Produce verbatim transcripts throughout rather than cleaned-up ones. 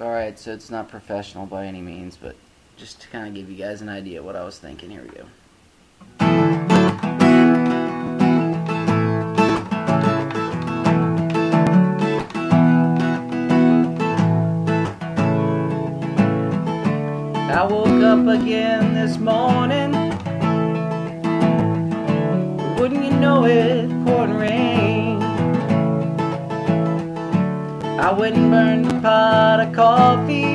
Alright, so it's not professional by any means, but just to kind of give you guys an idea of what I was thinking. Here we go. I woke up again this morning. Wouldn't you know it, pouring rain. I went and burned a pot of coffee,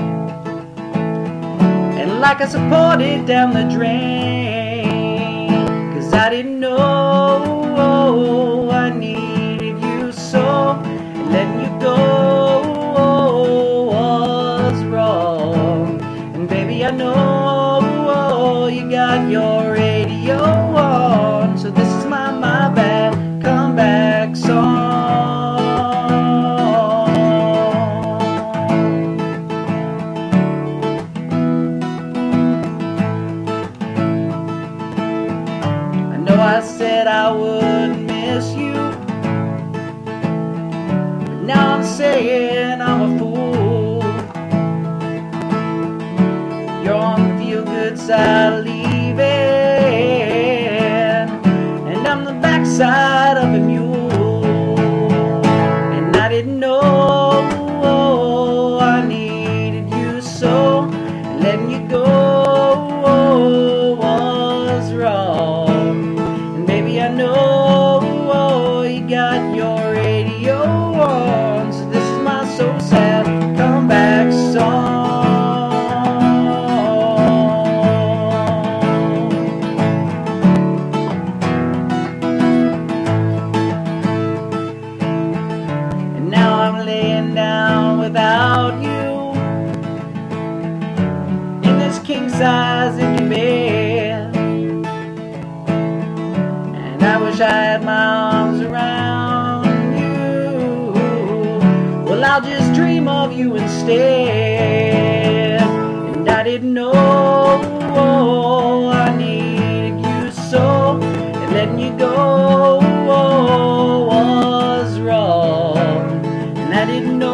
and like I supported down the drain, 'cause I didn't know I needed you so, and letting you go was wrong. And baby, I know you got your radio on, so this is my, my bad comeback song. I said I wouldn't miss you, but now I'm saying I'm a fool. You're on the feel-good side of leaving, and I'm the backside of a mule. And I didn't know I needed you so, and letting you go was wrong. I know you got your radio on, so this is my so sad comeback song. And now I'm laying down without you in this king-size empty bed. I wish I had my arms around you. Well, I'll just dream of you instead. And I didn't know I needed you so, and letting you go was wrong. And I didn't know